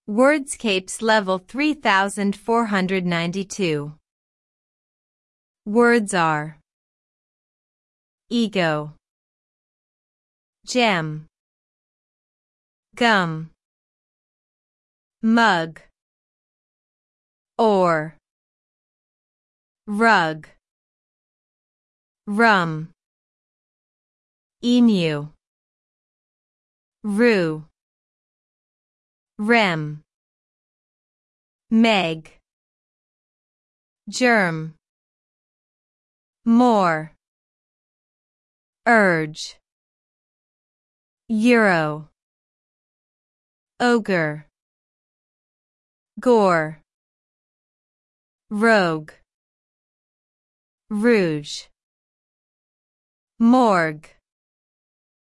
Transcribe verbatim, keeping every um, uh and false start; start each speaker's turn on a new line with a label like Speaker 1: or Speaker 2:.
Speaker 1: Wordscapes level three thousand four hundred ninety-two. Words are ego, gem, gum, mug, or, rug, rum, emu, rue, rem, meg, germ, more, urge, euro, ogre, gore, rogue, rouge, morgue.